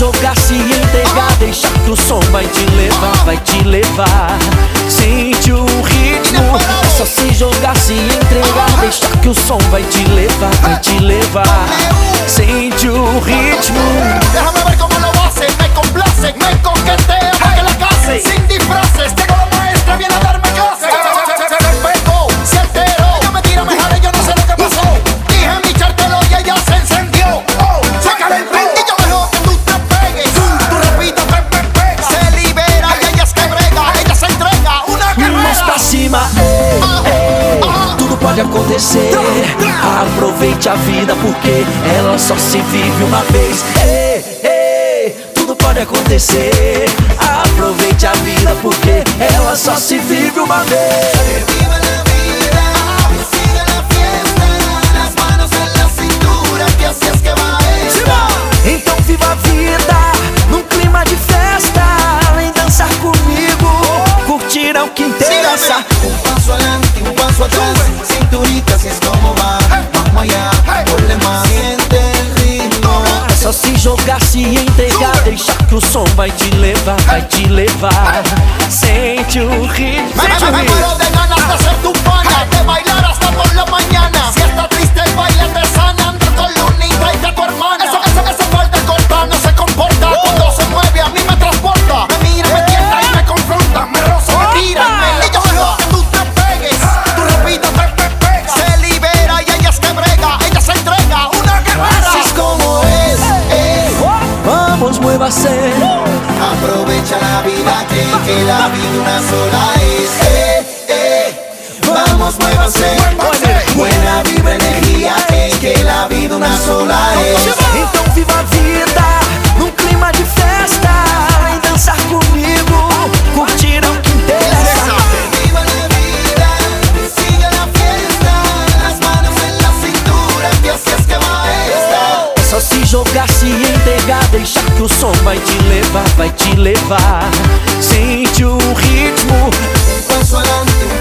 jogar, se entregar, deixar que o som vai te levar, vai te levar. Sente o ritmo, é só se jogar, se entregar, deixar que o som vai te levar, vai te levar. Sente o ritmo. Déjame ver cómo lo hace, me complace, me coquetea pa' que la case. Sin disfraces, tengo la maestra, viene a darme clase. Se pegó, se alteró, ella me tira, me jale, yo no sé lo que pasó. Dije mi chartelo y ella se encendió. Sácale el ring y yo dejo que tú te pegues. Tú repitas, se libera y ella es que brega, ella se entrega, una guerrera. Mãos pra cima, tudo pode acontecer. Aproveite a vida porque ela só se vive uma vez. Tudo pode acontecer. Aproveite a vida porque ela só se vive uma vez. Viva la vida, que siga la fiesta, las manos en la cintura, que así es que va esta. Então viva a vida num clima de festa. Vem dançar comigo, curtir é o que interessa. Paso adelante, paso atrás, cinturita, así es como va. Vamos allá, ponle más, siente el ritmo. É só se jogar, se entregar, deixar que o som vai te levar, vai te levar. Sente o ritmo. Me muero de ganas de ser tu pana, de bailar hasta por la mañana. Si está triste el baile te sana, anda con Lunita y a tu hermana. Esa falda corta no se comporta, cuando se mueve a mí me transporta. Me mira, me tienta y me confronta, me roza, me tira y me yo dejo que tú te pegues. Tú repitas, se libera y ella es que brega, ella se entrega, una guerrera. Así es como es. Vamos, muévase. Aprovecha la vida que la vida una sola es. Vamos, muévase. Buena vibra, energía, que la vida una sola es. Então viva a vida num clima de festa. Vem dançar comigo, curtir é o que interessa. Viva la vida, que siga la fiesta, las manos en la cintura, que así es que va esta. É só se jogar, se entregar, deixar que o som vai te levar, vai te levar. Sente o ritmo. Paso adelante,